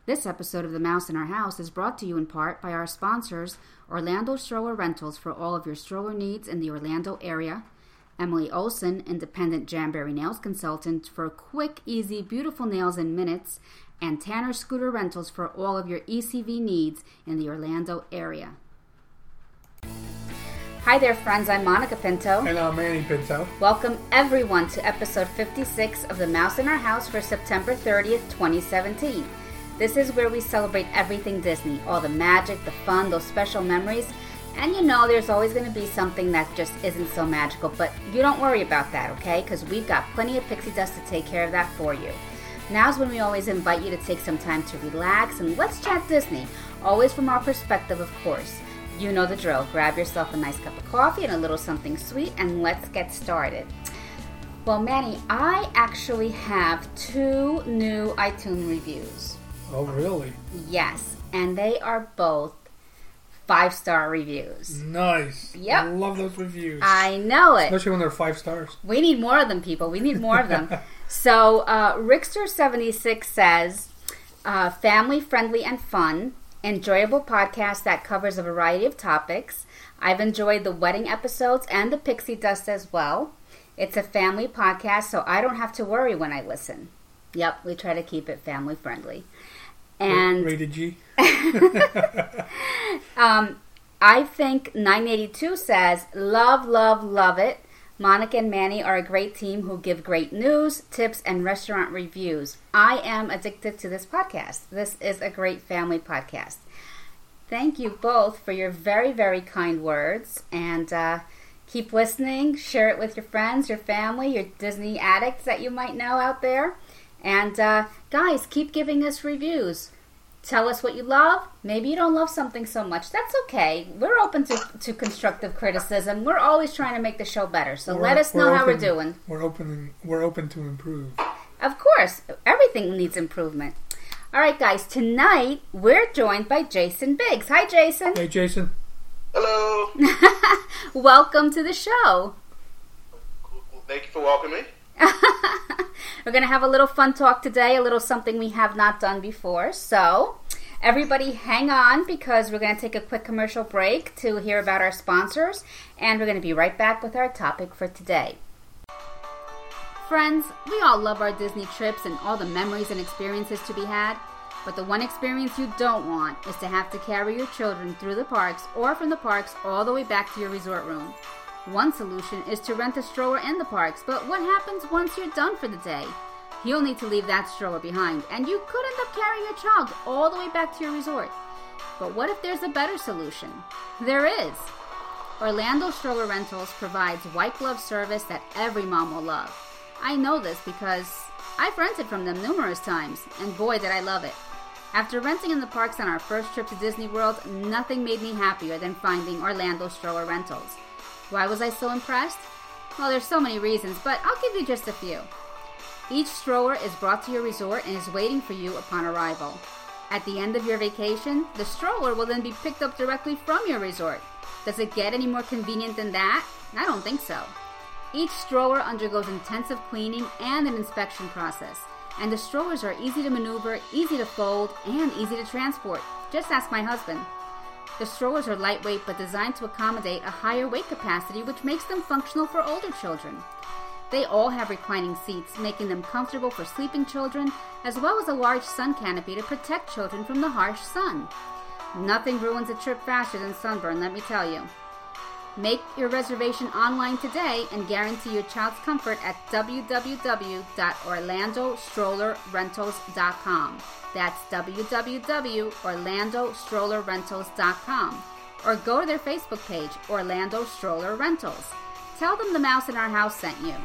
This episode of The Mouse in Our House is brought to you in part by our sponsors, Orlando Stroller Rentals, for all of your stroller needs in the Orlando area, Emily Olson, independent Jamberry Nails consultant, for quick, easy, beautiful nails in minutes, and Tanner Scooter Rentals for all of your ECV needs in the Orlando area. Hi there, friends. I'm Monica Pinto. And I'm Manny Pinto. Welcome, everyone, to episode 56 of The Mouse in Our House for September 30th, 2017. This is where we celebrate everything Disney, all the magic, the fun, those special memories. And you know there's always going to be something that just isn't so magical, but you don't worry about that, okay? Because we've got plenty of pixie dust to take care of that for you. Now's when we always invite you to take some time to relax and let's chat Disney, always from our perspective, of course. You know the drill. Grab yourself a nice cup of coffee and a little something sweet, and let's get started. Well, Manny, I actually have 2 new iTunes reviews. Oh, really? Yes, and they are both 5-star reviews. Nice. Yep. I love those reviews. I know it. Especially when they're 5 stars. We need more of them, people. We need more of them. So, Rickster76 says, family-friendly and fun, enjoyable podcast that covers a variety of topics. I've enjoyed the wedding episodes and the pixie dust as well. It's a family podcast, so I don't have to worry when I listen. Yep, we try to keep it family-friendly. And rated G. I think 982 says, love, love, love it. Monica and Manny are a great team who give great news, tips, and restaurant reviews. I am addicted to this podcast. This is a great family podcast. Thank you both for your very, very kind words. And keep listening. Share it with your friends, your family, your Disney addicts that you might know out there. And guys, keep giving us reviews. Tell us what you love. Maybe you don't love something so much. That's okay. We're open to constructive criticism. We're always trying to make the show better. So let us know how we're doing. We're open to improve. Of course. Everything needs improvement. All right, guys. Tonight, we're joined by Jason Biggs. Hi, Jason. Hey, Jason. Hello. Welcome to the show. Thank you for welcoming me. We're going to have a little fun talk today, a little something we have not done before. So, everybody hang on because we're going to take a quick commercial break to hear about our sponsors, and we're going to be right back with our topic for today. Friends, we all love our Disney trips and all the memories and experiences to be had, but the one experience you don't want is to have to carry your children through the parks or from the parks all the way back to your resort room. One solution is to rent a stroller in the parks, but what happens once you're done for the day? You'll need to leave that stroller behind, and you could end up carrying your child all the way back to your resort. But what if there's a better solution? There is. Orlando Stroller Rentals provides white glove service that every mom will love. I know this because I've rented from them numerous times, and boy did I love it. After renting in the parks on our first trip to Disney World, nothing made me happier than finding Orlando Stroller Rentals. Why was I so impressed? Well, there's so many reasons, but I'll give you just a few. Each stroller is brought to your resort and is waiting for you upon arrival. At the end of your vacation, the stroller will then be picked up directly from your resort. Does it get any more convenient than that? I don't think so. Each stroller undergoes intensive cleaning and an inspection process, and the strollers are easy to maneuver, easy to fold, and easy to transport. Just ask my husband. The strollers are lightweight but designed to accommodate a higher weight capacity, which makes them functional for older children. They all have reclining seats, making them comfortable for sleeping children, as well as a large sun canopy to protect children from the harsh sun. Nothing ruins a trip faster than sunburn, let me tell you. Make your reservation online today and guarantee your child's comfort at www.orlandostrollerrentals.com. That's www.orlandostrollerrentals.com. Or go to their Facebook page, Orlando Stroller Rentals. Tell them the Mouse in Our House sent you.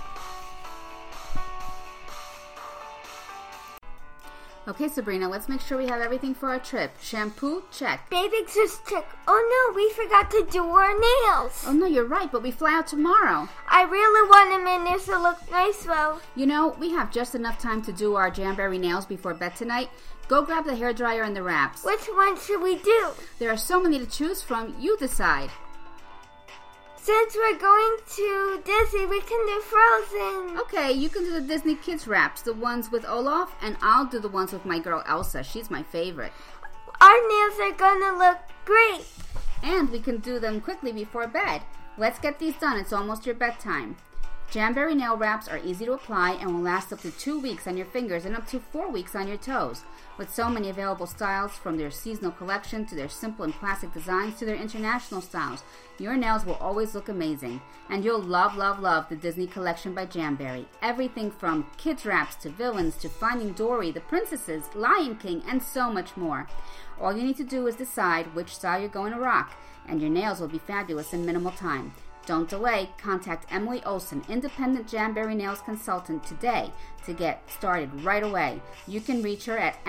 Okay, Sabrina, let's make sure we have everything for our trip. Shampoo, check. Basics is check. Oh no, we forgot to do our nails. Oh no, you're right, but we fly out tomorrow. I really want them in there to look nice, though. You know, we have just enough time to do our Jamberry nails before bed tonight. Go grab the hairdryer and the wraps. Which one should we do? There are so many to choose from, you decide. Since we're going to Disney, we can do Frozen. Okay, you can do the Disney Kids wraps, the ones with Olaf, and I'll do the ones with my girl Elsa. She's my favorite. Our nails are gonna look great. And we can do them quickly before bed. Let's get these done. It's almost your bedtime. Jamberry nail wraps are easy to apply and will last up to 2 weeks on your fingers and up to 4 weeks on your toes. With so many available styles, from their seasonal collection to their simple and classic designs to their international styles, your nails will always look amazing. And you'll love, love, love the Disney collection by Jamberry. Everything from kids wraps to villains to Finding Dory, the princesses, Lion King, and so much more. All you need to do is decide which style you're going to rock, and your nails will be fabulous in minimal time. Don't delay. Contact Emily Olsen, independent Jamberry Nails consultant, today to get started right away. You can reach her at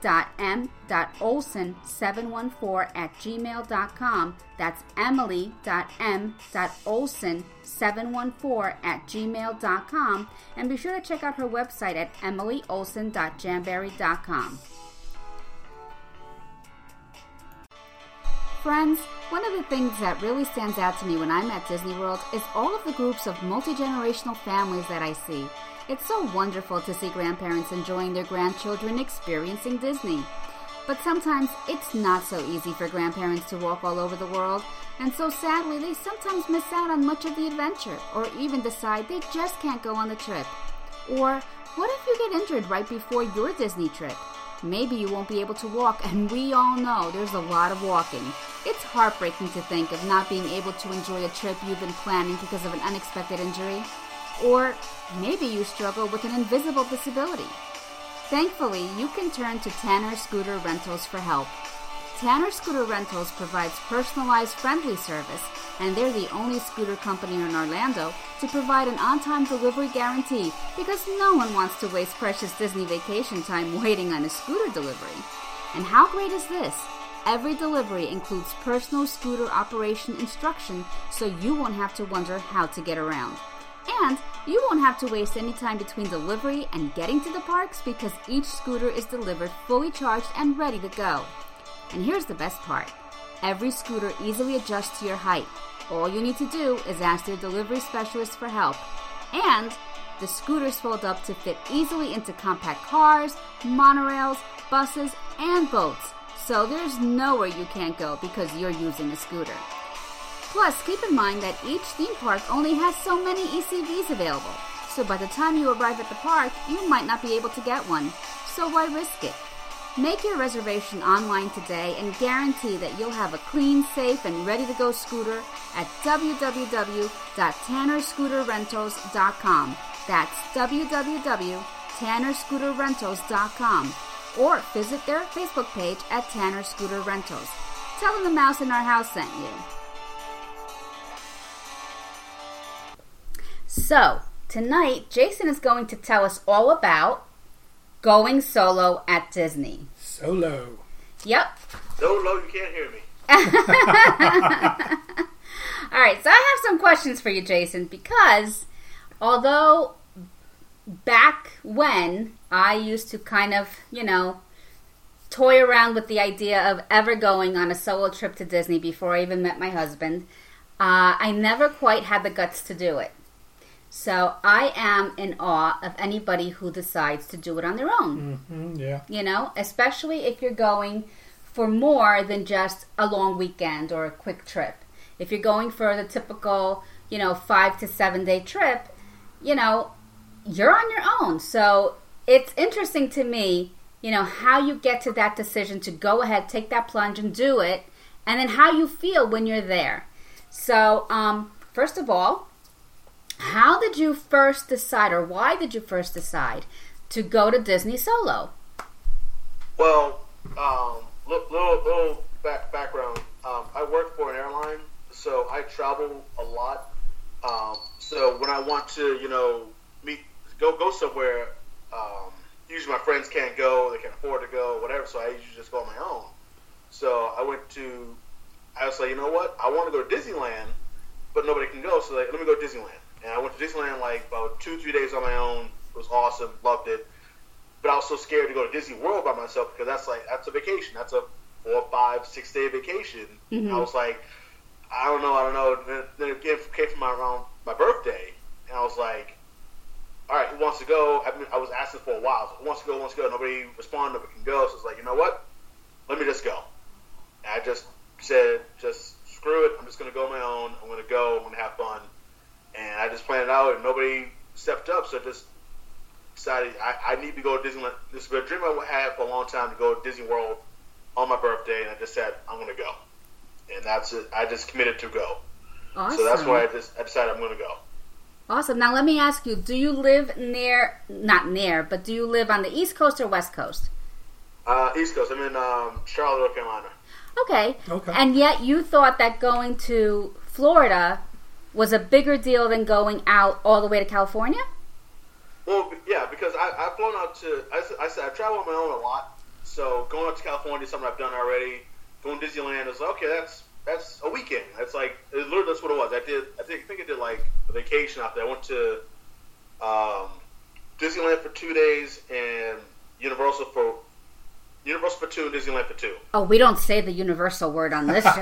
emily.m.olsen714@gmail.com. That's emily.m.olsen714@gmail.com. And be sure to check out her website at emilyolsen.jamberry.com. Friends, one of the things that really stands out to me when I'm at Disney World is all of the groups of multi-generational families that I see. It's so wonderful to see grandparents enjoying their grandchildren experiencing Disney. But sometimes it's not so easy for grandparents to walk all over the world, and so sadly they sometimes miss out on much of the adventure, or even decide they just can't go on the trip. Or what if you get injured right before your Disney trip? Maybe you won't be able to walk, and we all know there's a lot of walking. It's heartbreaking to think of not being able to enjoy a trip you've been planning because of an unexpected injury. Or maybe you struggle with an invisible disability. Thankfully, you can turn to Tanner Scooter Rentals for help. Tanner Scooter Rentals provides personalized, friendly service, and they're the only scooter company in Orlando to provide an on-time delivery guarantee, because no one wants to waste precious Disney vacation time waiting on a scooter delivery. And how great is this? Every delivery includes personal scooter operation instruction, so you won't have to wonder how to get around. And you won't have to waste any time between delivery and getting to the parks, because each scooter is delivered fully charged and ready to go. And here's the best part. Every scooter easily adjusts to your height. All you need to do is ask their delivery specialist for help. And the scooters fold up to fit easily into compact cars, monorails, buses, and boats. So there's nowhere you can't go because you're using a scooter. Plus, keep in mind that each theme park only has so many ECVs available. So by the time you arrive at the park, you might not be able to get one. So why risk it? Make your reservation online today and guarantee that you'll have a clean, safe, and ready-to-go scooter at www.tannerscooterrentals.com. That's www.tannerscooterrentals.com. Or visit their Facebook page at Tanner Scooter Rentals. Tell them the mouse in our house sent you. So, tonight, Jason is going to tell us all about going solo at Disney. Solo. Yep. Solo, you can't hear me. All right, so I have some questions for you, Jason, because although back when I used to kind of, toy around with the idea of ever going on a solo trip to Disney before I even met my husband, I never quite had the guts to do it. So I am in awe of anybody who decides to do it on their own. Mm-hmm, yeah. Especially if you're going for more than just a long weekend or a quick trip. If you're going for the typical, 5 to 7 day trip, you're on your own. So it's interesting to me, how you get to that decision to go ahead, take that plunge and do it, and then how you feel when you're there. So, first of all, how did you first decide, or why did you first decide to go to Disney solo? Well, little background. I work for an airline, so I travel a lot. So when I want to, go somewhere, usually my friends can't go, they can't afford to go, whatever. So I usually just go on my own. So I was like, you know what? I want to go to Disneyland, but nobody can go. So let me go to Disneyland. And I went to Disneyland like about 2-3 days on my own. It was awesome, loved it. But I was so scared to go to Disney World by myself, because that's a vacation. That's a 4, 5, 6 day vacation. Mm-hmm. I was like, I don't know. Then it came from around my birthday, and I was like, all right, who wants to go? I was asking for a while. So who wants to go? Nobody responded. Nobody can go. So it's like, you know what? Let me just go. And I just said, screw it. I'm just going to go on my own. I'm going to go. I'm going to have fun. And I just planned it out, and nobody stepped up. So I just decided I need to go to Disneyland. This is a dream I had for a long time, to go to Disney World on my birthday. And I just said, I'm going to go. And that's it. I just committed to go. Awesome. So that's why I decided I'm going to go. Awesome. Now let me ask you, do you live not near, but do you live on the East Coast or West Coast? East Coast. I'm in Charlotte, North Carolina. Okay. Okay. And yet you thought that going to Florida was a bigger deal than going out all the way to California? Well, yeah, because I've flown out to, I said I travel on my own a lot. So going out to California is something I've done already. Going to Disneyland is like, okay, that's a weekend. That's like, literally that's what it was. I think I did like a vacation out there. I went to Disneyland for 2 days and Universal for 2 and Disneyland for 2. Oh, we don't say the universal word on this show.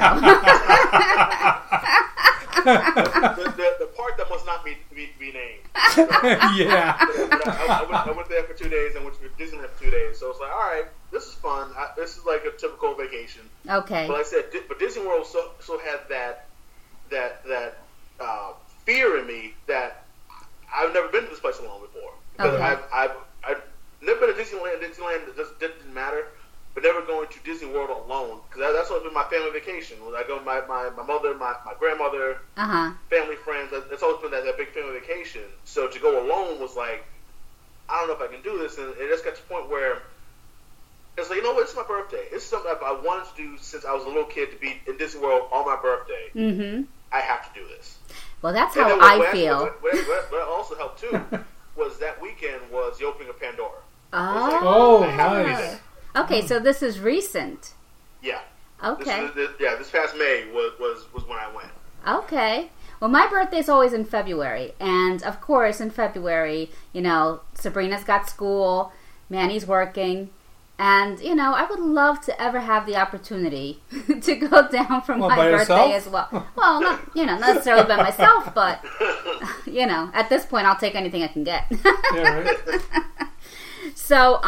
the part that must not be named. Yeah. I went there for 2 days and went to Disneyland for 2 days. So it's like, all right, this is fun. This is like a typical vacation. Okay. But like I said, but Disney World so had that fear in me that I've never been to this place alone before. Because Okay. I've never been to Disneyland. Disneyland didn't matter. But never going to Disney World alone, because that's always been my family vacation. When I go with my mother, my grandmother, family, friends, that's always been that big family vacation. So to go alone was like, I don't know if I can do this. And it just got to the point where it's like, you know what, it's my birthday. It's something I wanted to do since I was a little kid, to be in Disney World on my birthday. Mm-hmm. I have to do this. Well, that's And how then I feel. What also helped too was that weekend was the opening of Pandora. Oh, I have to be nice. there. Okay, so this is recent. Yeah. Okay. This past May was when I went. Okay. Well, my birthday's always in February. And, of course, in February, Sabrina's got school, Manny's working. And, I would love to ever have the opportunity to go down for my by birthday yourself? as well. Well, not necessarily by myself, but, at this point, I'll take anything I can get. Yeah, right. So,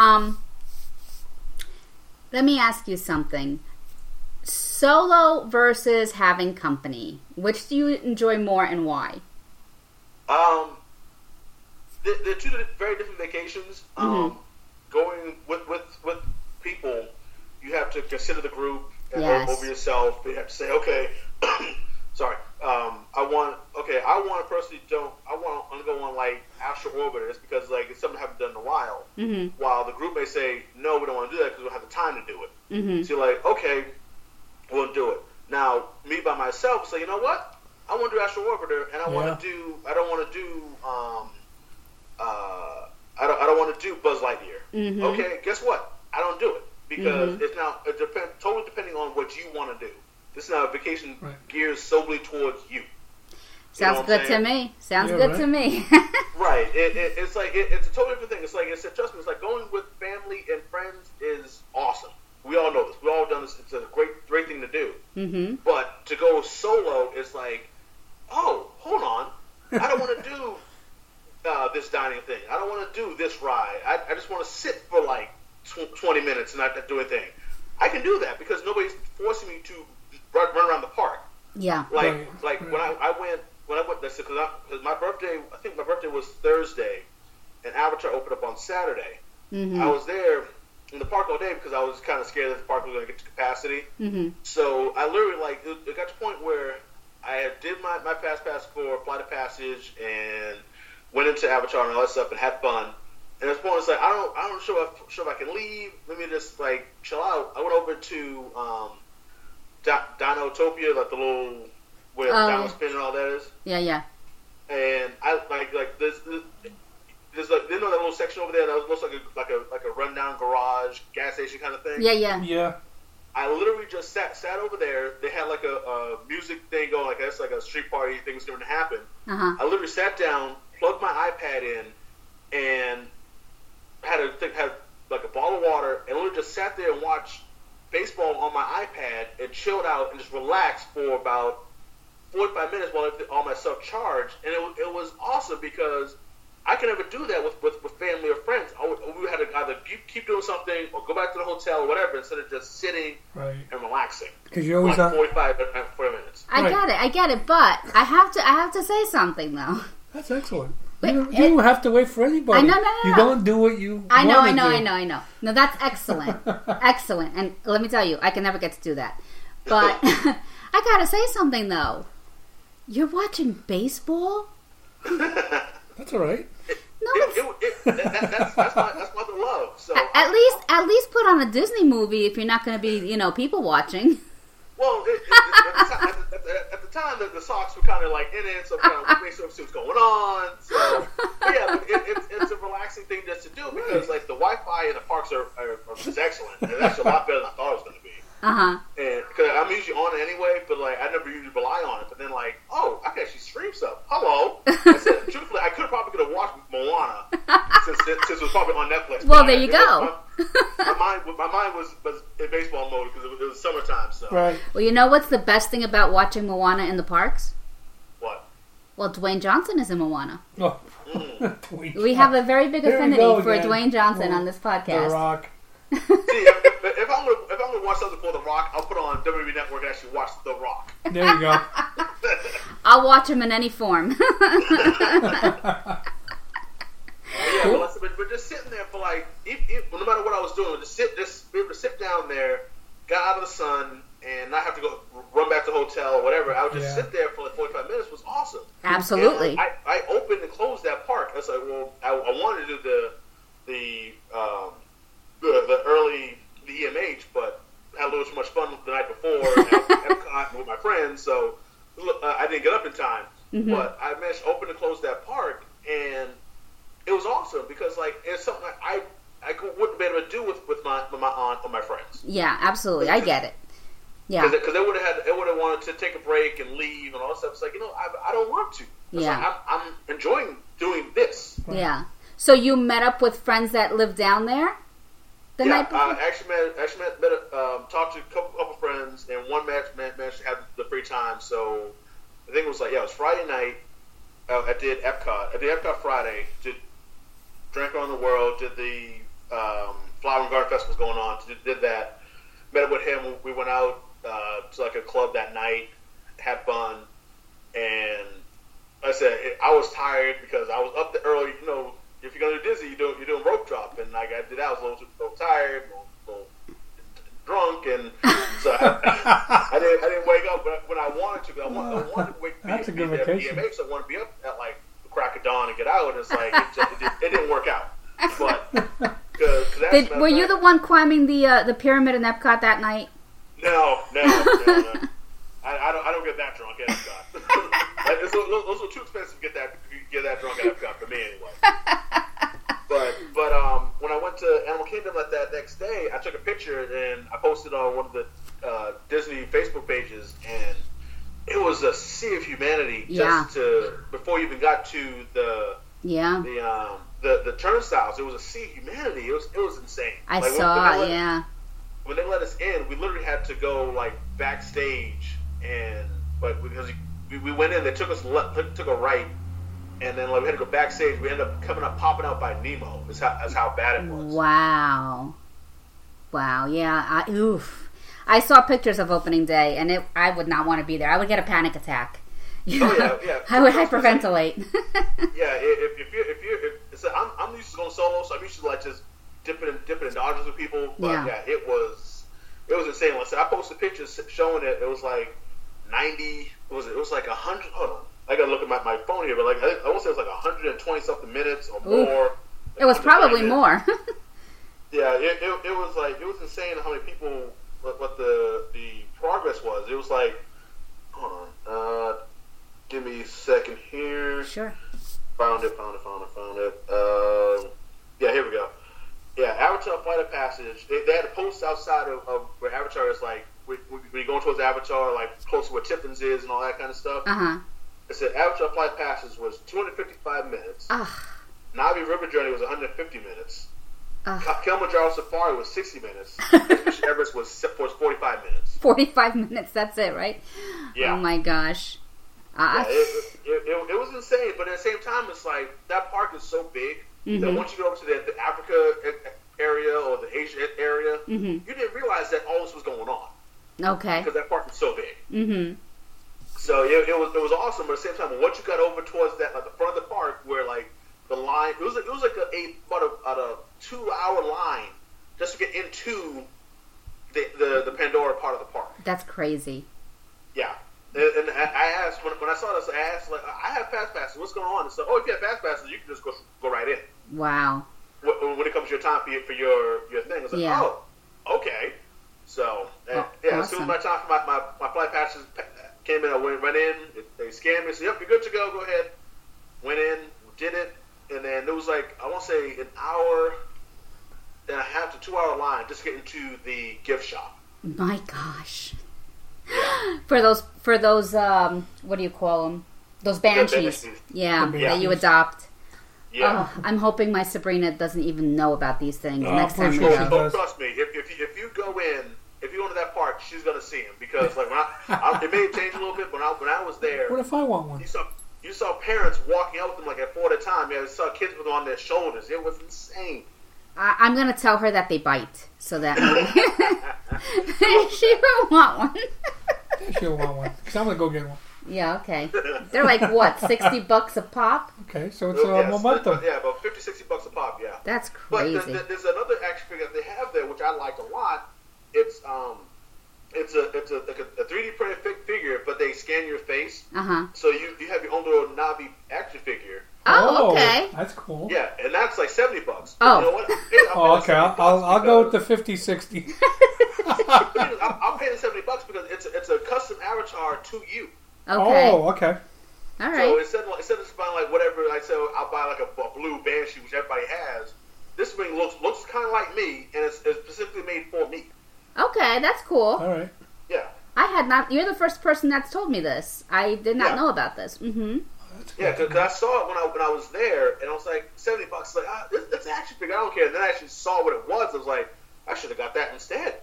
let me ask you something. Solo versus having company. Which do you enjoy more and why? They're two very different vacations. Going with people, you have to consider the group and over yourself. You have to say, okay, sorry. I want to personally I want to go on like Astro Orbiter, just because like it's something I haven't done in a while. Mm-hmm. While the group may say, no, we don't want to do that because we don't have the time to do it. Mm-hmm. So you're like, okay, we'll do it. Now, me by myself, say, you know what? I want to do Astro Orbiter, and I don't want to do Buzz Lightyear. Mm-hmm. Okay, guess what? I don't do it because it depends totally depending on what you want to do. This is now a vacation geared solely towards you. Sounds good to me. Sounds good to me. Right. It's like it's a totally different thing. It's like trust me. It's like going with family and friends is awesome. We all know this. We all done this. It's a great thing to do. Mm-hmm. But to go solo is like, oh, hold on. I don't want to do this dining thing. I don't want to do this ride. I just want to sit for like 20 minutes and not do anything. I can do that because nobody's forcing me to run around the park. Yeah. When I went, because my birthday, I think my birthday was Thursday, and Avatar opened up on Saturday. Mm-hmm. I was there in the park all day because I was kind of scared that the park was going to get to capacity. Mm-hmm. So I literally, it got to the point where I did my Fast Pass for Flight of Passage and went into Avatar and all that stuff and had fun. And at this point, it's like, I'm not sure if I can leave. Let me just, chill out. I went over to Dinotopia, like the little, where Dino Spin and all that is. Yeah, yeah. And I, there's that little section over there that looks like a rundown garage, gas station kind of thing. Yeah, yeah. Yeah. I literally just sat over there. They had like a music thing going, like a street party thing was going to happen. Uh-huh. I literally sat down, plugged my iPad in, and had like a bottle of water, and literally just sat there and watched baseball on my iPad and chilled out and just relaxed for about 45 minutes while I did all my stuff charged, and it was awesome because I could never do that with family or friends. We had to either keep doing something or go back to the hotel or whatever instead of just sitting and relaxing. Because you're always like 40 minutes. I get it, but I have to say something though. That's excellent. You don't have to wait for anybody. No. You go and do what you I know. No, that's excellent. Excellent. And let me tell you, I can never get to do that. But I gotta say something though. You're watching baseball? That's all right. No, that's my love. So at least put on a Disney movie if you're not going to be, people watching. Well, at the time, the Sox were kind of like in it, so kind of make sure what's going on. So yeah, but it's a relaxing thing just to do because like the Wi-Fi in the parks are just excellent. And it's actually a lot better than I thought it was going to be. And because I'm usually on it anyway, but like I never usually rely on it. But then like, I can actually stream stuff. Hello. I said, truthfully, I could have watched Moana since it was probably on Netflix. Well, there you go. My mind was in baseball mode because it was summertime. So right. Well, you know what's the best thing about watching Moana in the parks? What? Well, Dwayne Johnson is in Moana. Oh. We have a very big affinity for again. Dwayne Johnson on this podcast. The Rock. See, if I'm gonna watch something for The Rock, I'll put on WWE Network and actually watch The Rock. There you go. I'll watch him in any form. But just sitting there for like, no matter what I was doing, just be able to sit down there, get out of the sun, and not have to go run back to the hotel or whatever. I would just sit there for like 45 minutes. Was awesome. Absolutely. And I opened and closed that park. I was like, well, I wanted to do the early EMH, but had a little too much fun the night before at Epcot with my friends, so I didn't get up in time. Mm-hmm. But I managed to open and close that park, and it was awesome because like it's something I wouldn't be able to do with my aunt or my friends. Yeah, absolutely, I get it. Yeah, because they would have wanted to take a break and leave and all that stuff. It's like I don't want to. It's like, I'm enjoying doing this. Yeah. So you met up with friends that live down there? The night before? Talked to a couple friends, and one managed to have the free time. So I think it was it was Friday night. I did Epcot. I did Epcot Friday. Drank Around the World. Did the Flower and Garden Festival going on. Did that. Met up with him. We went out to like a club that night. Had fun. And like I said, I was tired because I was up there early. If you're gonna do Disney, you're doing rope drop, and like I did that, I was a little tired, a little drunk, and so I didn't wake up when I wanted to. But I wanted to wake That's a good be vacation. EMH, so I wanted to be up at like the crack of dawn and get out, and it's like it didn't work out. But were you the one climbing the pyramid in Epcot that night? No. I don't get that drunk at Epcot. Those are too expensive to get that drunk at Epcot for me anyway. But when I went to Animal Kingdom that next day, I took a picture and I posted on one of the Disney Facebook pages, and it was a sea of humanity just before you even got to the turnstiles. It was a sea of humanity. It was insane. I saw. When they let us in, we literally had to go like backstage, but because we went in, they took a right, and then like we had to go backstage. We ended up popping out by Nemo. That's how bad it was. Wow, yeah. I saw pictures of opening day, and I would not want to be there. I would get a panic attack. Yeah. I would hyperventilate. Yeah, I'm used to going solo, so I'm used to like just dipping and dodging with people. But it was insane. Like I said, I posted pictures showing it. It was like 90. It was like 100. Hold on, I gotta look at my phone here, but like I want to say it was like 120 something minutes or more. It was probably more. Yeah, it was insane how many people. What the progress was. It was like, hold on, give me a second here. Sure. Found it. Yeah, here we go. Yeah, Avatar Flight of Passage. They had a post outside of where Avatar is like, when you're going towards Avatar, like close to where Tiffin's is and all that kind of stuff. It said Avatar Flight of Passage was 255 minutes. Navi River Journey was 150 minutes. Kilimanjaro Safari was 60 minutes. Expedition Everest was 45 minutes. 45 minutes, that's it, right? Yeah. Oh my gosh. It was insane, but at the same time, it's like that park is so big that once you go over to the Africa area or the Asia area, you didn't realize that all this was going on. Okay. Because that park was so big. So it was awesome, but at the same time, once you got over towards that, like the front of the park, where like the line, it was like about a 2-hour line just to get into the Pandora part of the park. That's crazy. Yeah. And I asked, when I saw this, I asked, like, I have fast passes. What's going on? And so, if you have fast passes, you can just go right in. Wow. When it comes to your time for your thing, it's like, oh, okay. So, as soon as my time for my flight passes came in, I went in. They scanned me. Said, "Yep, you're good to go. Go ahead." Went in, did it, and then it was like, I want to say an hour and a half to 2-hour line just to get into the gift shop. My gosh. For those, what do you call them? Those banshees. Yeah, that you adopt. Yeah. Oh, I'm hoping my Sabrina doesn't even know about these things next time we sure go. Oh, trust me, if you go into that park, she's gonna see him because like it may change a little bit, but when I was there, what if I want one? You saw parents walking out with them like at 4 at a time. You saw kids with them on their shoulders. It was insane. I'm gonna tell her that they bite, so that she will want one. She'll want one because I'm gonna go get one. Yeah, okay. They're like what, $60 a pop? Okay, so it's a momentum. Yeah, about $50-$60 a pop. Yeah, that's crazy. But there's another action figure that they have there, which I liked a lot. It's a 3D printed figure, but they scan your face. So you have your own little Navi action figure. Oh, okay. That's cool. Yeah, and that's like $70. Oh. You know what? Okay. I'll go with the 50-60. I'll pay the $70 because it's a custom avatar to you. Okay. Oh, okay. All right. So instead of buying like whatever, like so I'll buy like a blue Banshee, which everybody has. This thing looks kind of like me, and it's specifically made for me. Okay, that's cool. All right. Yeah. I had not. You're the first person that's told me this. I did not know about this. Yeah, because I saw it when I was there, and I was like $70. Like, it's an action figure. I don't care. And then I actually saw what it was. I was like, I should have got that instead.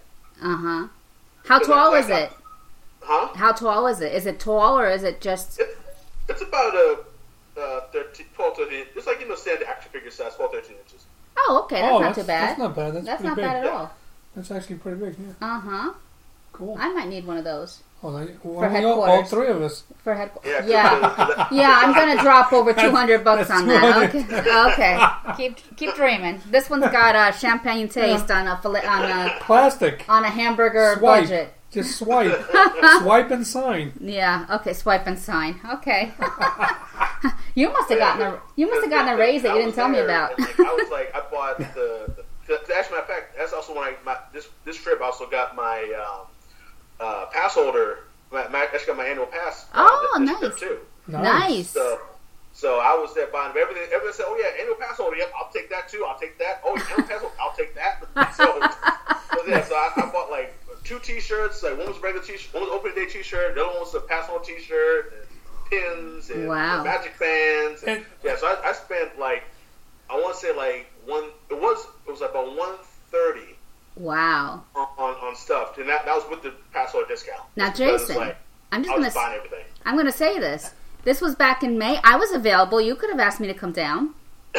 How tall is it? Huh? How tall is it? Is it tall or is it just? It's about 12, 13. It's like standard action figure size, 12, 13 inches. Oh, okay. That's not too bad. That's not bad. That's not big. bad at all. That's actually pretty big. Yeah. Cool. I might need one of those. For headquarters. All three of us. For headquarters. Yeah. Yeah, I'm gonna drop over $200 on that. Okay. Keep dreaming. This one's got champagne taste on a plastic on a hamburger swipe. budget. Just swipe, swipe and sign. Yeah. Okay. Swipe and sign. Okay. You must have gotten a raise that you didn't tell me about. Like, I was like, I bought the as a matter of fact, that's also when this trip I also got my pass holder. I actually got my annual pass. This trip too. Nice. So I was there buying everything. Everyone said, "Oh yeah, annual pass holder. Yep, I'll take that too. I'll take that. Oh, annual pass holder. I'll take that." So I bought like 2 T-shirts. Like one was a regular T-shirt, one was an opening day T-shirt. The other one was a pass holder T-shirt, and pins, and Magic fans. And, so I spent like I want to say like it was about $130. Wow. On stuff, and that was with the pass holder discount. Now, Jason, I'm just buying everything. I'm gonna say this. This was back in May. I was available. You could have asked me to come down.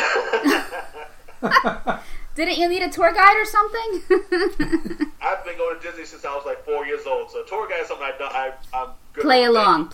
Didn't you need a tour guide or something? I've been going to Disney since I was like 4 years old. So tour guide is something I'm good Play along.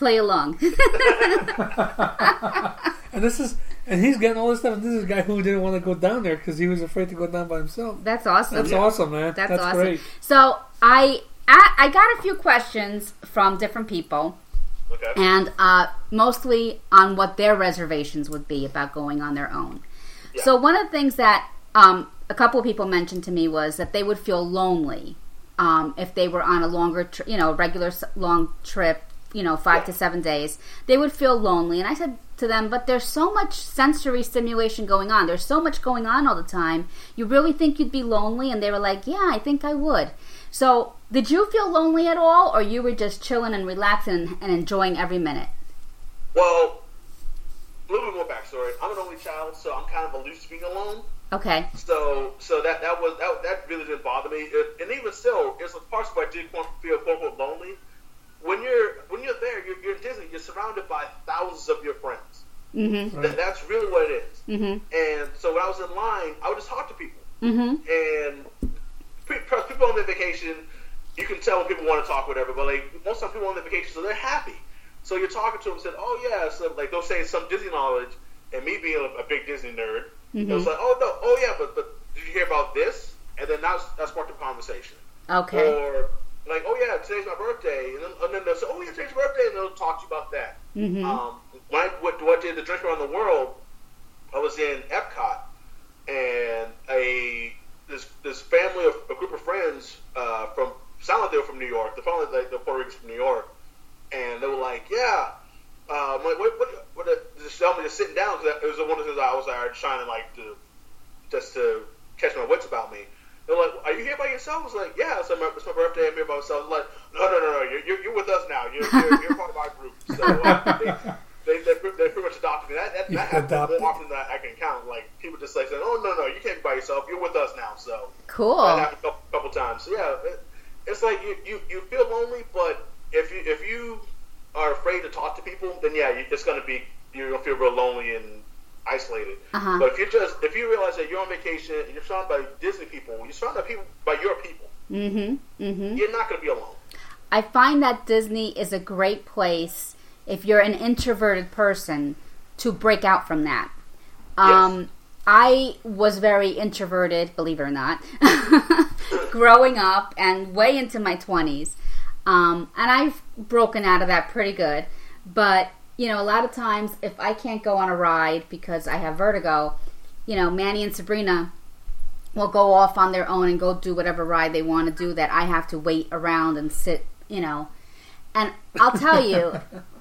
And he's getting all this stuff. And this is a guy who didn't want to go down there because he was afraid to go down by himself. That's awesome. That's awesome, man. That's awesome. Great. So I got a few questions from different people. Okay. And mostly on what their reservations would be about going on their own. Yeah. So one of the things that a couple of people mentioned to me was that they would feel lonely if they were on a longer, regular long trip, 5 to 7 days. They would feel lonely. And I said to them, but there's so much sensory stimulation going on. There's so much going on all the time. You really think you'd be lonely? And they were like, yeah, I think I would. So did you feel lonely at all, or you were just chilling and relaxing and enjoying every minute? Well, a little bit more backstory. I'm an only child, so I'm kind of used to being alone. Okay. So that really didn't bother me. And even still, there's parts where I did feel quote unquote lonely. When you're there, you're in Disney, you're surrounded by thousands of your friends. Mm-hmm. Right. That's really what it is. Mm-hmm. And so when I was in line, I would just talk to people. Mm-hmm. And people on their vacation, you can tell when people want to talk, whatever. But like most of the people on their vacation, so they're happy. So you're talking to them and said, "Oh yeah," so like they'll say some Disney knowledge, and me being a big Disney nerd, it was like, "Oh no, oh yeah, but did you hear about this?" And then that sparked a conversation. Okay. Or like, "Oh yeah, today's my birthday," and then they'll say, "Oh yeah, today's your birthday," and they'll talk to you about that. Mm-hmm. When I did the Drink Around the World, I was in Epcot, and this family of a group of friends from sound like they were from New York. They found like the Puerto Ricans from New York, and they were like, "Yeah." What just tell me just sitting down because it was one of the things I was shining like to catch my wits about me. They're like, "Are you here by yourself?" I was like, "Yeah, it's my birthday. I'm here by myself." I was like, no, you're with us now. You're part of our group. So they pretty much adopted me. That happens more often than I can count. Like people just like saying, "Oh no, you can't be by yourself. You're with us now." So cool. That happened a couple times. So yeah, it's like you feel lonely, but if you are afraid to talk to people, then yeah, you're gonna feel real lonely and isolated. Uh-huh. But if you realize that you're on vacation and you're surrounded by Disney people, you're surrounded by your people, you're not gonna be alone. I find that Disney is a great place if you're an introverted person to break out from that. Yes. I was very introverted, believe it or not, growing up and way into my 20s. And I've broken out of that pretty good. But, a lot of times if I can't go on a ride because I have vertigo, Manny and Sabrina will go off on their own and go do whatever ride they want to do that I have to wait around and sit, And I'll tell you,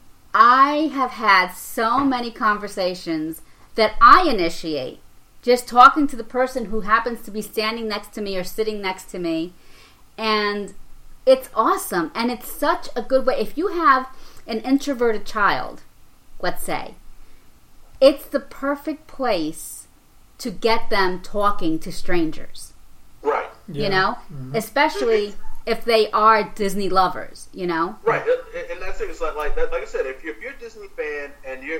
I have had so many conversations that I initiate. Just talking to the person who happens to be standing next to me or sitting next to me. And it's awesome. And it's such a good way. If you have an introverted child, let's say, it's the perfect place to get them talking to strangers. Right. Yeah. Especially if they are Disney lovers, Right. And that's it. It's like I said, if you're a Disney fan and you're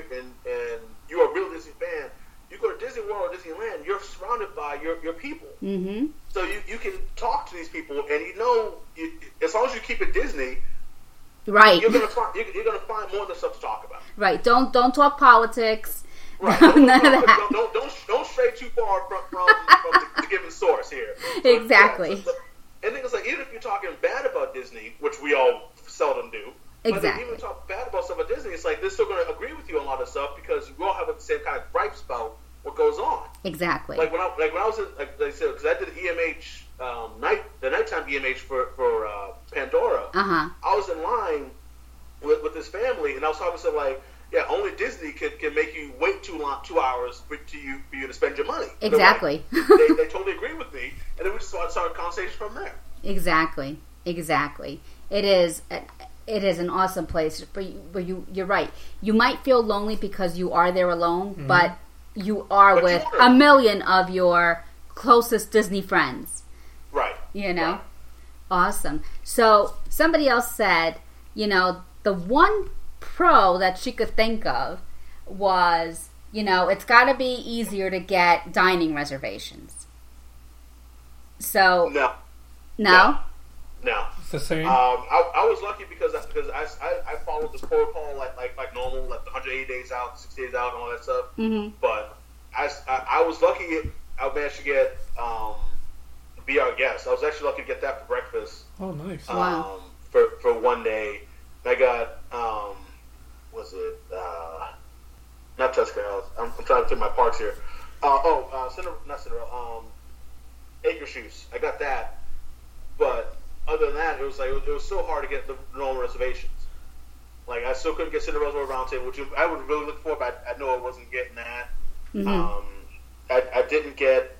a real Disney fan, you go to Disney World or Disneyland, you're surrounded by your people. Mm-hmm. So you can talk to these people, and as long as you keep it Disney, right, you're gonna find more than stuff to talk about. Right. Don't talk politics. Right. None of that. Don't stray too far from the given source here. So, exactly. Yeah, and then it's like even if you're talking bad about Disney, which we all seldom do. But then even talk bad about stuff at Disney, it's like they're still going to agree with you on a lot of stuff because we all have the same kind of gripes about what goes on. Exactly. Like when I was in, like I said, because I did EMH the nighttime EMH for Pandora. Uh-huh. I was in line with this family, and I was talking to them like, yeah, only Disney can make you wait 2 hours for you to spend your money. Exactly. Like, they totally agree with me, and then we just started a conversation from there. Exactly. It is an awesome place. But you're right. You might feel lonely because you are there alone, but you are with a million of your closest Disney friends. Right. Right. Awesome. So somebody else said, the one pro that she could think of was, it's got to be easier to get dining reservations. So No. It's the same. I was lucky because I followed this protocol like normal, like 180 days out, 60 days out, and all that stuff. Mm-hmm. But I was lucky. I managed to get Be Our Guest. I was actually lucky to get that for breakfast. Oh, nice. Wow. For one day, I got not Tuscany. I'm trying to think my parks here. Not Cinderella. Acre Shoes. I got that, but other than that, it was so hard to get the normal reservations. Like I still couldn't get Cinderella's Round Table, which I would really look for, but I know I wasn't getting that. Mm-hmm. I didn't get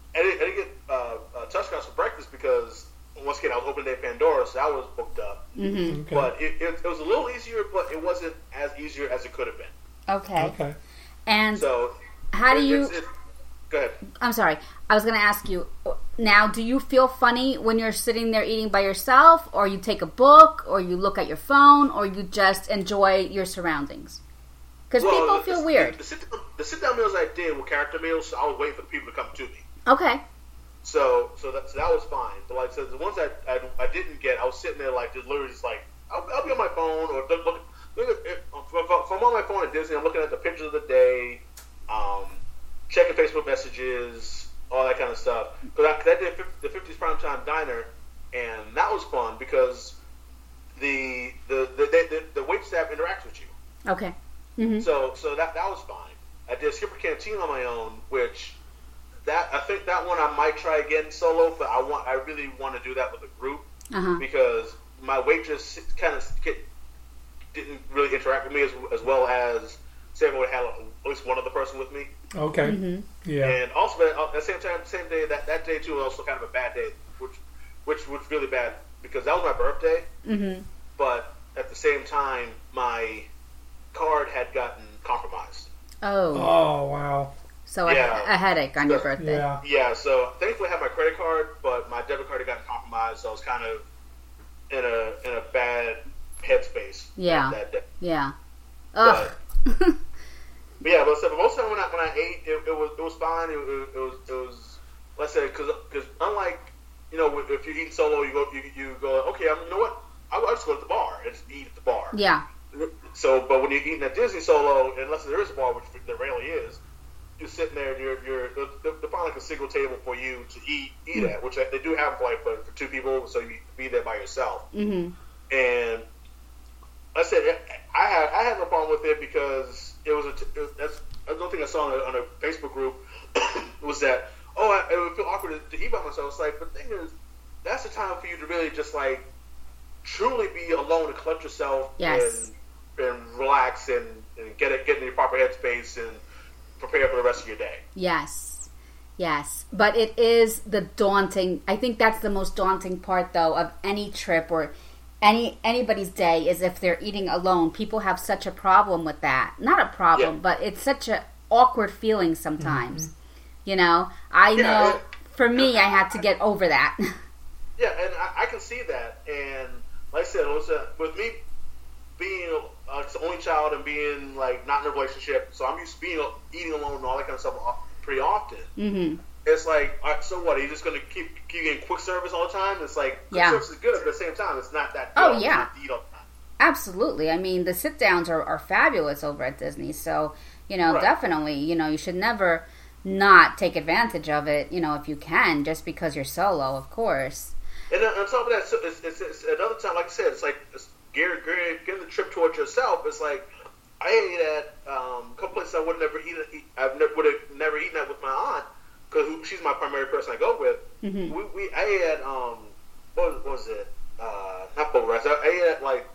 Touch House for breakfast because once again I was opening day Pandora, so I was booked up. Mm-hmm. Okay. But it was a little easier, but it wasn't as easier as it could have been. Okay. And so how do you? Go ahead. I'm sorry. I was going to ask you, Now, do you feel funny when you're sitting there eating by yourself, or you take a book, or you look at your phone, or you just enjoy your surroundings? Because people feel weird. The sit-down meals I did were character meals, so I was waiting for people to come to me. Okay. So that was fine. But like I said, the ones I didn't get, I was sitting there like just literally just like I'll be on my phone or look if I'm on my phone at Disney, I'm looking at the pictures of the day, checking Facebook messages, all that kind of stuff. Because I did the 50s Primetime Diner, and that was fun because the wait staff interacts with you. Okay. Mm-hmm. So that was fine. I did Skipper Canteen on my own, which I think that one I might try again solo, but I really want to do that with a group because my waitress kind of didn't really interact with me as well as say if I would have at least one other person with me. Okay. Mm-hmm. Yeah. And also at the same time, same day that day too was also kind of a bad day, which was really bad because that was my birthday. Mm-hmm. But at the same time, my card had gotten compromised. Oh. Oh wow. So a headache on your birthday. Yeah. Yeah, so thankfully I had my credit card, but my debit card had gotten compromised, so I was kind of in a bad headspace. Yeah. That day. Yeah. Ugh. But yeah, but most of the time when I ate, it was fine. It was let's say because unlike if you're eating solo, you go okay. You know what? I'll just go to the bar and just eat at the bar. Yeah. So, but when you're eating at Disney solo, unless there is a bar, which there rarely is, you're sitting there and they'll find like a single table for you to eat at, which they do have but for two people, so you be there by yourself. Mm-hmm. And I said I had no problem with it because it was that's another thing I saw on a Facebook group was that it would feel awkward to eat by myself. It's like, but the thing is, that's the time for you to really just like truly be alone and collect yourself and relax and get in your proper headspace and prepare for the rest of your day. Yes. But it is I think that's the most daunting part though of any trip or anybody's day is if they're eating alone. People have such a problem with that. Not a problem, but it's such an awkward feeling sometimes. Mm-hmm. I know for me I had to get over that. Yeah, and I can see that. And like I said, it was with me being the only child and being like not in a relationship, so I'm used to eating alone and all that kind of stuff pretty often. Mm-hmm. It's like, so what? Are you just going to keep getting quick service all the time? It's like quick service is good, but at the same time, it's not that good. Oh yeah, to eat all the time. Absolutely. I mean, the sit downs are fabulous over at Disney. So definitely, you should never not take advantage of it. If you can, just because you're solo, of course. And on top of that, it's another time, like I said, it's like getting the trip towards yourself. It's like I ate at a couple places I would have never eaten at with my aunt because she's my primary person I go with. Mm-hmm. I ate at what was it? Not Boat Rest. I ate at like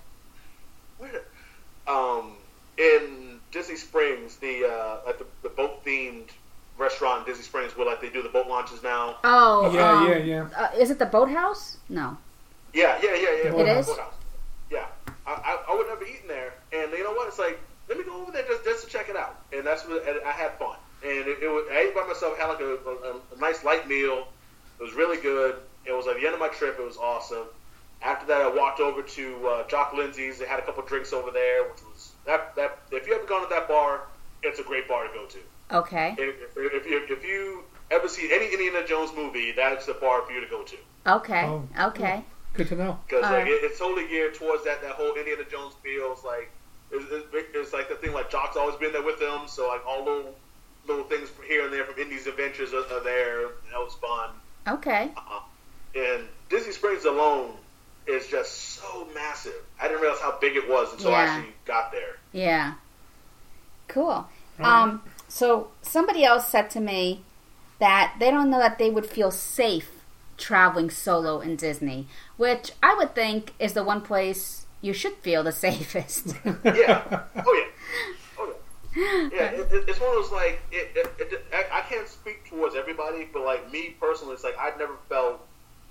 in Disney Springs, at the boat themed restaurant in Disney Springs where like they do the boat launches now. Oh, yeah. Is it the Boathouse? No. Yeah. It is? Boathouse. Yeah. I would never eaten there, and you know what? It's like, let me go over there just to check it out, and that's what I had fun. And I ate by myself, had like a nice light meal. It was really good. It was at the end of my trip. It was awesome. After that, I walked over to Jock Lindsay's. They had a couple drinks over there, which was that. If you haven't gone to that bar, it's a great bar to go to. Okay. If you ever see any Indiana Jones movie, that's the bar for you to go to. Okay. Oh, okay. Good to know. Because it's totally geared towards that whole Indiana Jones feel. It's like it's like the thing like Jock's always been there with them, so like all little things from here and there from Indy's adventures are there. And that was fun. Okay. And Disney Springs alone is just so massive. I didn't realize how big it was until I actually got there. Yeah. Cool. So somebody else said to me that they don't know that they would feel safe traveling solo in Disney, which I would think is the one place you should feel the safest. Yeah. Oh yeah. Yeah. It's one of those like I can't speak towards everybody, but like me personally, it's like I've never felt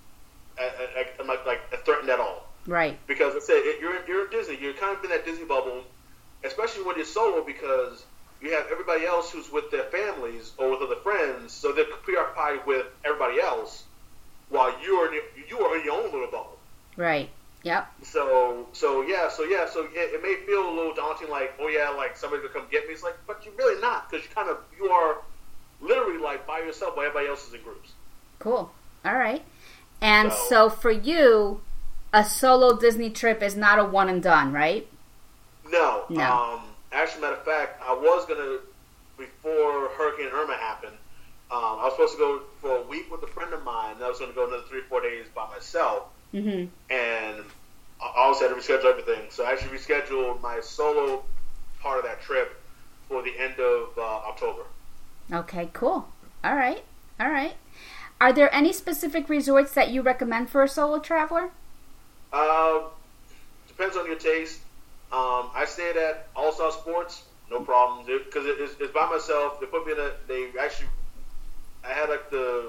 like threatened at all. Right. Because I said you're in Disney, you're kind of in that Disney bubble, especially when you're solo because you have everybody else who's with their families or with other friends, so they're preoccupied with everybody else. while you are in your own little bubble. Right. Yep. So it may feel a little daunting, like, oh yeah, like somebody's gonna come get me. It's like, but you're really not, because you are literally like by yourself, while everybody else is in groups. Cool. All right. And so for you, a solo Disney trip is not a one and done, right? No. No. Actually, matter of fact, I was gonna, before Hurricane Irma happened, I was supposed to go for a week with a friend of mine, and I was going to go another 3 or 4 days by myself. Mm-hmm. And I also had to reschedule everything. So I actually rescheduled my solo part of that trip for the end of October. Okay, cool. All right. Are there any specific resorts that you recommend for a solo traveler? Depends on your taste. I stayed at All Star Sports, no problem, because it's by myself. They put me in I had like the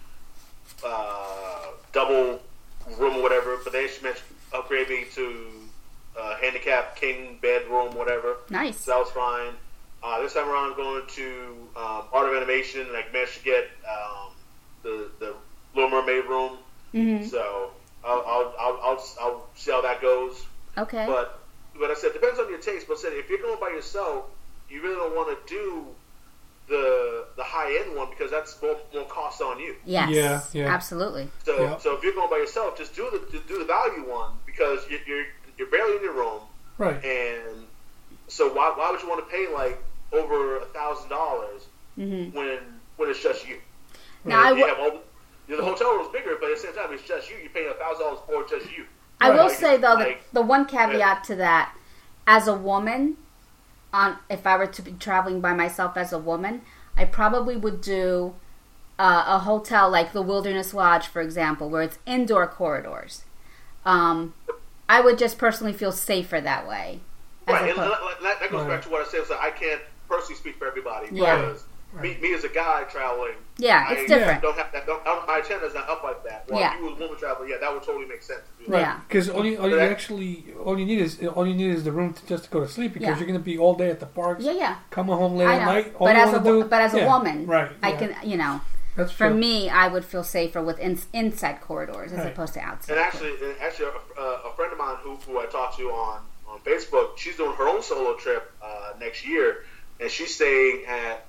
double room or whatever, but they actually upgrade me to handicap king bedroom, whatever. Nice. So that was fine. This time around, I'm going to Art of Animation, and I managed to get the Little Mermaid room. Mm-hmm. So I'll see how that goes. Okay. But I said, depends on your taste. But I said, if you're going by yourself, you really don't want to do the high end one, because that's more cost on you. Yes. Yeah. Absolutely. So if you're going by yourself, just do the value one, because you're barely in your room. Right. And so why would you want to pay like over $1,000 Mm-hmm. when it's just you? Now the hotel room's bigger, but at the same time, it's just you. You're paying $1,000 for just you. I will Like, say though that like, the one caveat to that, as a woman, if I were to be traveling by myself as a woman, I probably would do a hotel like the Wilderness Lodge, for example, where it's indoor corridors. I would just personally feel safer that way. Right, and that goes back to what I said. So I can't personally speak for everybody, Yeah. because me as a guy traveling, Yeah, it's different. Don't have that. My antenna is not up like that. While Yeah. you as a woman traveling, that would totally make sense to do that. Right. Yeah. Because all you need is the room just to go to sleep, because Yeah. you're going to be all day at the parks. Yeah. Coming home late I at know. night. But as a woman, right? I yeah. can, That's for true. me, I would feel safer with inside corridors as Right. opposed to outside. And actually, a friend of mine who I talked to on Facebook, she's doing her own solo trip next year, and she's staying at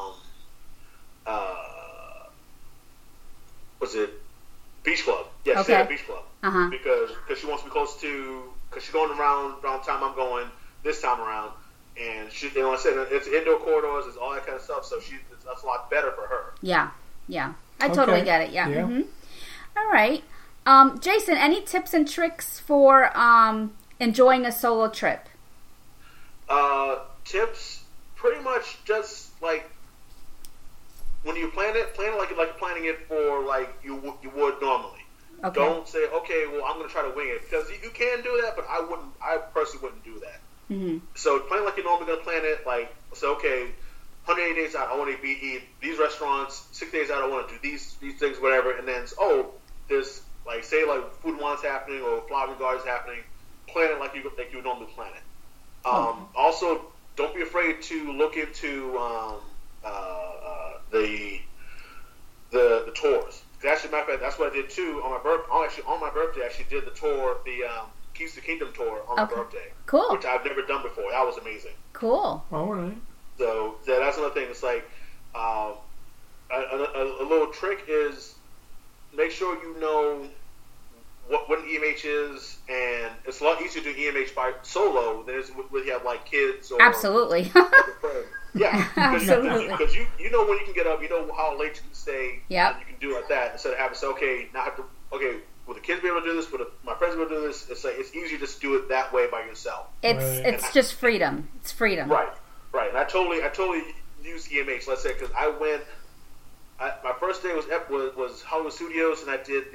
Beach Club? Yeah, she's Okay. at Beach Club. Uh-huh. Because she wants to be close to, because she's going around the time I'm going this time around, and like I said, it's indoor corridors, it's all that kind of stuff, so that's a lot better for her. Yeah. I totally Okay. get it. Yeah. Yeah. Mm-hmm. All right. Jason, any tips and tricks for enjoying a solo trip? Tips, pretty much just like when you plan it like you're planning it for like you would normally. Okay. Don't say, okay, well, I'm going to try to wing it, because you can do that, but I personally wouldn't do that. Mm-hmm. So plan like you're normally going to plan it, like, so okay, 180 days out, I want to eat these restaurants. 6 days out, I want to do these things, whatever. And then, there's like, say like Food and Wine's happening or Flower and Garden's happening. Plan it like you would normally plan it. Also, don't be afraid to look into the tours. Actually, matter of fact, that's what I did too on my birthday. I actually did the tour, the Keys to Kingdom tour on my birthday. Cool. Which I've never done before. That was amazing. Cool. All right. So that's another thing. It's like a little trick is make sure you know what an EMH is, and it's a lot easier to do EMH by solo than it is when you have like kids or Absolutely. yeah, Absolutely. because you know when you can get up, you know how late you can stay. Yep. And you can do it like that instead of having to say, okay, now I have to, okay, will the kids be able to do this? Will my friends be able to do this? It's like it's easier just to do it that way by yourself. It's just freedom. It's freedom. Right. And I totally use EMH. Let's say because I went. My first day was Hollywood Studios, and I did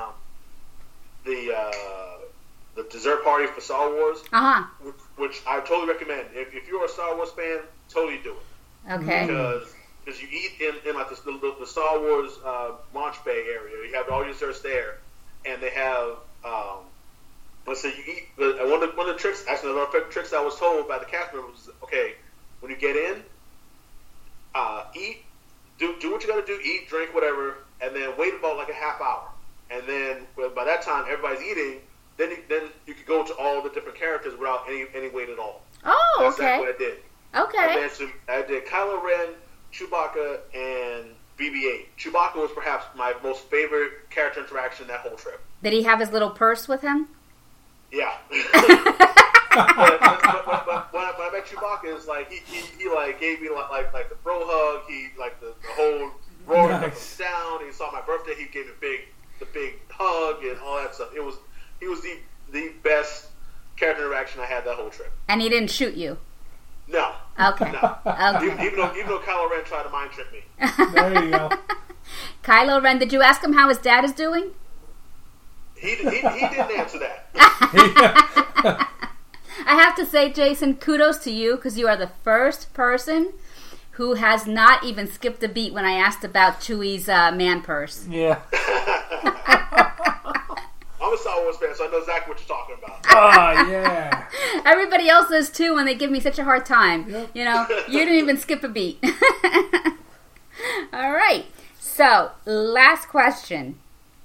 the dessert party for Star Wars. Which I totally recommend. If you're a Star Wars fan, totally do it. Okay. Because you eat in like the Star Wars launch bay area. You have all your desserts there, and they have let's say you eat. One of the tricks, actually, one of the tricks I was told by the cast members was, okay, when you get in, eat, do what you got to do, eat, drink, whatever, and then wait about like a half hour. and then by that time everybody's eating. Then you could go to all the different characters without any wait at all. Oh, That's okay. exactly what I did. Okay. I did Kylo Ren, Chewbacca, and BB-8. Chewbacca was perhaps my most favorite character interaction that whole trip. Did he have his little purse with him? Yeah. but when I met Chewbacca, it's like he like gave me like the bro hug. He like the whole roar Nice. down. He saw my birthday. He gave me the big hug and all that stuff. He was the best character interaction I had that whole trip. And he didn't shoot you? No. Okay. No. Okay. Even though Kylo Ren tried to mind trick me. There you go. Kylo Ren, did you ask him how his dad is doing? He didn't answer that. I have to say, Jason, kudos to you because you are the first person who has not even skipped a beat when I asked about Chewie's man purse. Yeah. I'm a Star Wars fan, so I know exactly what you're talking about. Oh, yeah. Everybody else does too when they give me such a hard time. Yep. You know, you didn't even skip a beat. All right. So, last question.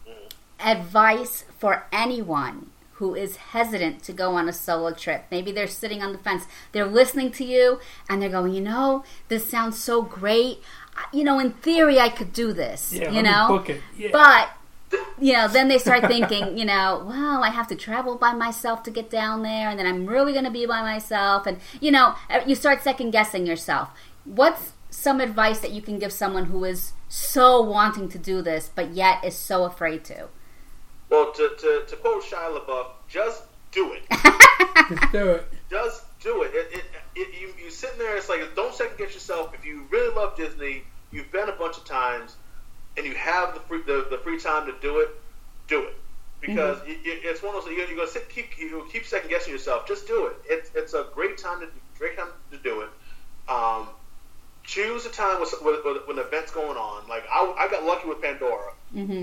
Advice for anyone who is hesitant to go on a solo trip. Maybe they're sitting on the fence. They're listening to you and they're going, you know, this sounds so great. You know, in theory, I could do this. Yeah, you let me know, book it. Yeah. But you know, then they start thinking, you know, well, I have to travel by myself to get down there, and then I'm really going to be by myself, and you know, you start second guessing yourself. What's some advice that you can give someone who is so wanting to do this, but yet is so afraid to? Well, to quote Shia LaBeouf, just do it. Just do it. Just do it. You sitting there, it's like, don't second guess yourself. If you really love Disney, you've been a bunch of times, and you have the free time to do it, because it's one of those you're gonna keep second guessing yourself. Just do it. It's a great time to do it. Choose a time when the event's going on. Like I got lucky with Pandora,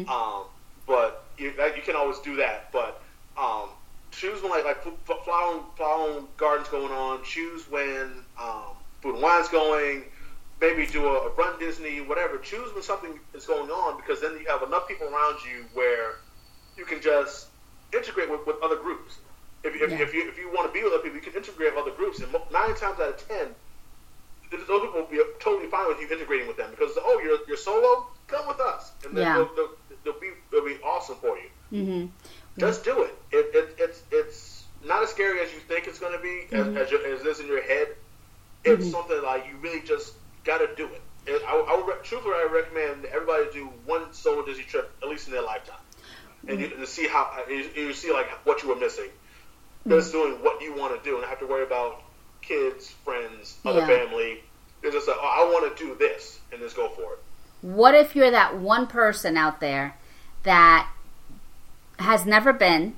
but you can always do that. But choose when like flower gardens going on. Choose when Food and Wine's going. Maybe do a Run Disney, whatever. Choose when something is going on, because then you have enough people around you where you can just integrate with other groups. If you want to be with other people, you can integrate with other groups. And 9 times out of 10, those people will be totally fine with you integrating with them, because you're solo, come with us, and then they'll be awesome for you. Mm-hmm. Just do it. It's not as scary as you think it's going to be, as it is in your head. It's something like you really just got to do it. Truthfully, I recommend everybody do one solo Disney trip at least in their lifetime, and to see how you see like what you were missing. Just doing what you want to do, and not have to worry about kids, friends, other family. It's just like, I want to do this, and just go for it. What if you're that one person out there that has never been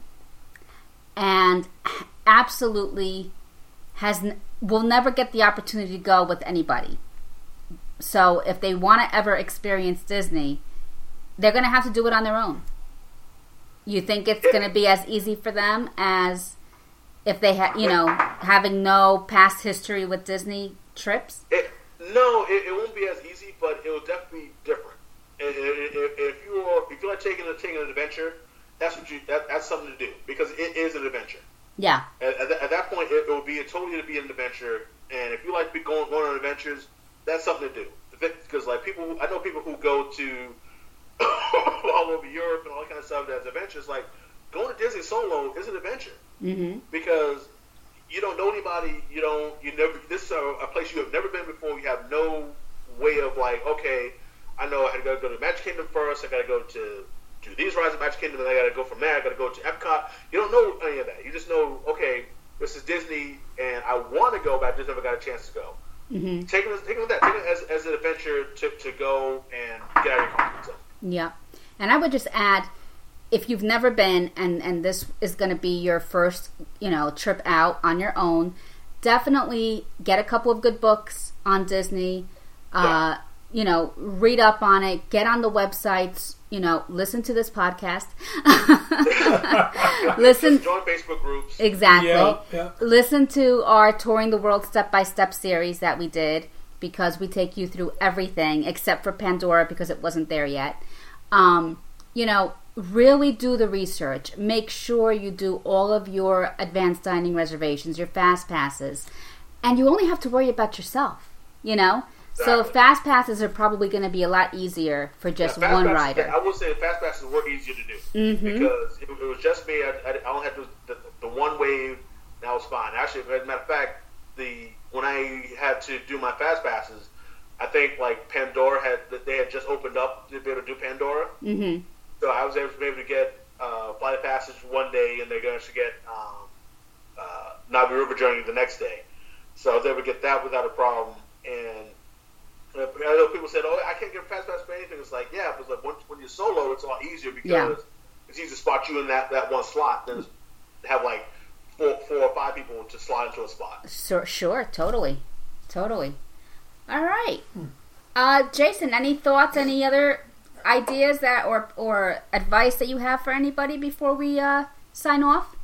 and absolutely will never get the opportunity to go with anybody? So if they want to ever experience Disney, they're going to have to do it on their own. You think it's going to be as easy for them as if they had, having no past history with Disney trips? No, it won't be as easy, but it will definitely be different. If you feel like taking an adventure, that's something to do, because it is an adventure. Yeah. At that point, it will be totally to be an adventure, and if you like going on adventures, that's something to do. Because like I know people who go to all over Europe and all that kind of stuff as adventures. Like going to Disney solo is an adventure, because you don't know anybody. This is a place you have never been before. You have no way of like, okay, I know I got to go to Magic Kingdom first. I got to go to do these rides at Magic Kingdom, and I got to go from there. I got to go to Epcot. You don't know any of that. You just know, okay, this is Disney, and I want to go, but I just never got a chance to go. Take it as an adventure to go and get out of your comfort zone. Yeah. And I would just add, if you've never been and this is going to be your first, trip out on your own, definitely get a couple of good books on Disney. Read up on it, get on the websites, listen to this podcast. Join Facebook groups. Exactly. Yeah. Listen to our Touring the World Step-by-Step series that we did, because we take you through everything except for Pandora, because it wasn't there yet. really do the research. Make sure you do all of your advanced dining reservations, your fast passes, and you only have to worry about yourself, you know? Exactly. So fast passes are probably going to be a lot easier for just one rider. I will say fast passes were easier to do because it was just me. I only had the one wave, and that was fine. Actually, as a matter of fact, when I had to do my fast passes, I think like Pandora they had just opened up to be able to do Pandora. Mm-hmm. So I was able to get Flight of Passage one day, and they're going to get Navi River Journey the next day. So I was able to get that without a problem. And I know people said, "Oh, I can't get a fast pass for anything." It's like, yeah, but like when you're solo, it's a lot easier because it's easy to spot you in that one slot than have like four or five people to slide into a spot. Sure, totally. All right, Jason, any thoughts? Any other ideas that or advice that you have for anybody before we sign off?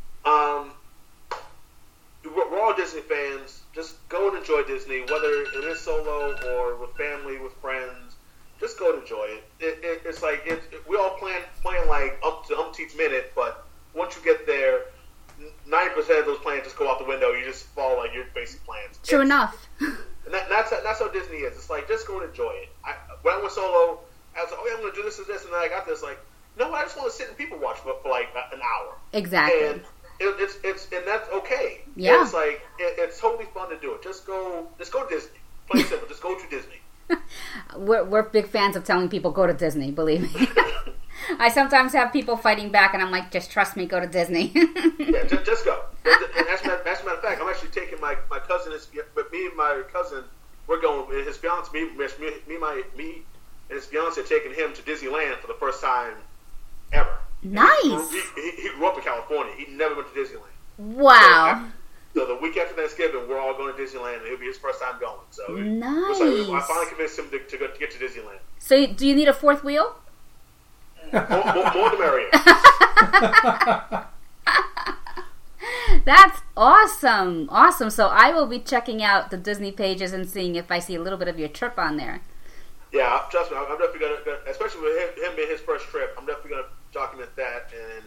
We're all Disney fans. Just go and enjoy Disney, whether it is solo or with family, with friends. Just go and enjoy it. It's like we all playing like up to umpteenth minute, but once you get there, 90% of those plans just go out the window. You just follow like your basic plans. True enough. And that's how Disney is. It's like just go and enjoy it. When I went solo, I was like, oh yeah, I'm gonna do this and this, and then I got this like, no, I just want to sit and people watch for like an hour. Exactly. And and that's okay. Yeah. It's like it's totally fun to do it. Just go Disney. Plain simple. Just go to Disney. We're big fans of telling people go to Disney. Believe me. I sometimes have people fighting back, and I'm like, just trust me, go to Disney. Yeah, just go. And as a matter of fact, I'm actually taking my cousin. But me and my cousin, we're going. His fiance, me and his fiance are taking him to Disneyland for the first time ever. Nice. He grew up in California. He never went to Disneyland. Wow. So the week after Thanksgiving, we're all going to Disneyland, and it'll be his first time going. So nice. I finally convinced him to get to Disneyland. So do you need a fourth wheel? More the merrier. That's awesome. So I will be checking out the Disney pages and seeing if I see a little bit of your trip on there. Yeah, trust me. I'm definitely going to, especially with him being his first trip, I'm definitely going to document that. And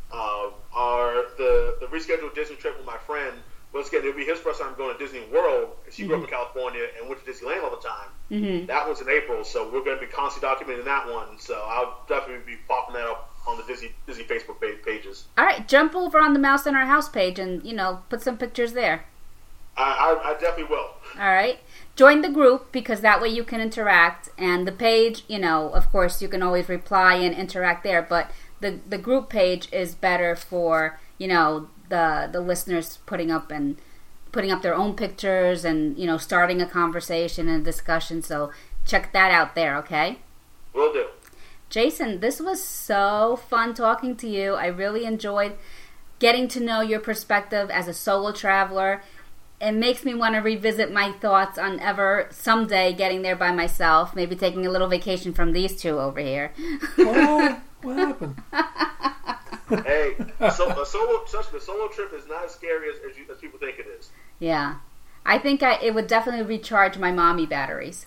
the rescheduled Disney trip with my friend, once again, it'll be his first time going to Disney World, because he grew up in California and went to Disneyland all the time. Mm-hmm. That was in April, so we're going to be constantly documenting that one. So I'll definitely be popping that up on the Disney Facebook pages. All right, jump over on the Mouse in Our House page and, put some pictures there. I definitely will. All right. Join the group, because that way you can interact. And the page, of course, you can always reply and interact there. But the group page is better for, the listeners putting up their own pictures and, starting a conversation and a discussion. So check that out there, okay? Will do. Jason, this was so fun talking to you. I really enjoyed getting to know your perspective as a solo traveler. It makes me want to revisit my thoughts on ever someday getting there by myself, maybe taking a little vacation from these two over here. What happened? Hey, the solo trip is not as scary as people think it is. Yeah. I think it would definitely recharge my mommy batteries.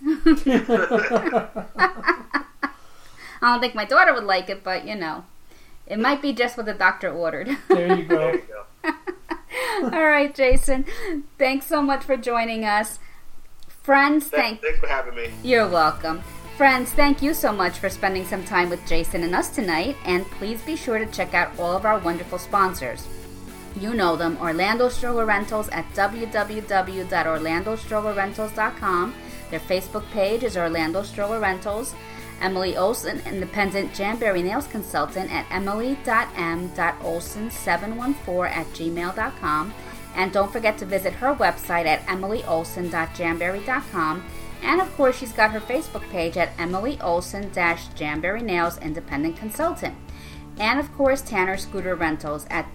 I don't think my daughter would like it, but, it might be just what the doctor ordered. There you go. There you go. All right, Jason. Thanks so much for joining us. Friends, thanks for having me. You're welcome. Friends, thank you so much for spending some time with Jason and us tonight, and please be sure to check out all of our wonderful sponsors. You know them, Orlando Stroller Rentals at www.orlandostrollerrentals.com. Their Facebook page is Orlando Stroller Rentals. Emily Olson, independent Jamberry Nails consultant at emily.m.olson714@gmail.com. And don't forget to visit her website at emilyolson.jamberry.com. And of course, she's got her Facebook page at Emily Olson-Jamberry Nails Independent Consultant. And of course, Tanner Scooter Rentals at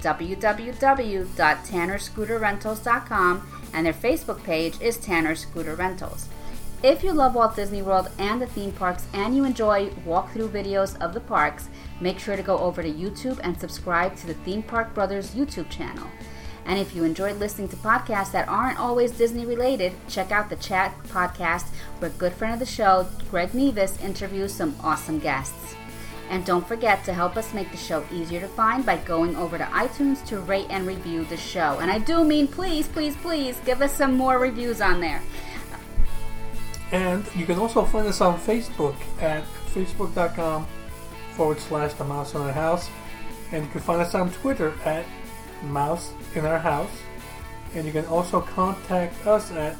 www.tannerscooterrentals.com. And their Facebook page is Tanner Scooter Rentals. If you love Walt Disney World and the theme parks and you enjoy walkthrough videos of the parks, make sure to go over to YouTube and subscribe to the Theme Park Brothers YouTube channel. And if you enjoyed listening to podcasts that aren't always Disney related, check out the Chat podcast where good friend of the show, Greg Nevis, interviews some awesome guests. And don't forget to help us make the show easier to find by going over to iTunes to rate and review the show. And I do mean please, please, please give us some more reviews on there. And you can also find us on Facebook at facebook.com/The Mouse in Our House. And you can find us on Twitter at Mouse in Our House. And you can also contact us at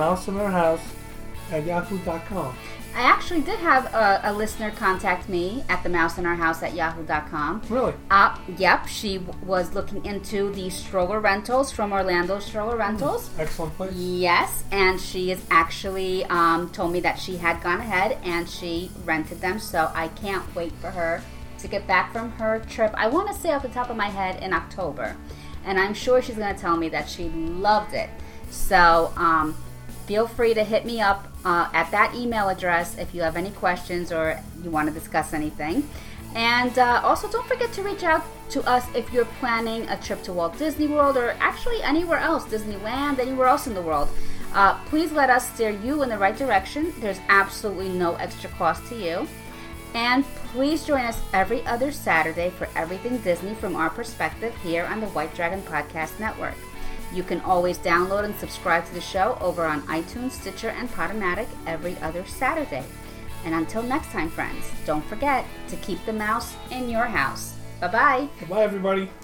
themouseinOurhouse@yahoo.com. I actually did have a listener contact me at themouseinOurhouse@yahoo.com. Really? Yep, she was looking into the stroller rentals from Orlando Stroller Rentals. Excellent place. Yes, and she has actually told me that she had gone ahead and she rented them, so I can't wait for her to get back from her trip. I want to say off the top of my head in October, and I'm sure she's going to tell me that she loved it. So feel free to hit me up at that email address if you have any questions or you want to discuss anything. And also don't forget to reach out to us if you're planning a trip to Walt Disney World or actually anywhere else, Disneyland, anywhere else in the world. Please let us steer you in the right direction. There's absolutely no extra cost to you. And please join us every other Saturday for everything Disney from our perspective here on the White Dragon Podcast Network. You can always download and subscribe to the show over on iTunes, Stitcher, and Podomatic every other Saturday. And until next time, friends, don't forget to keep the mouse in your house. Bye-bye. Bye, everybody.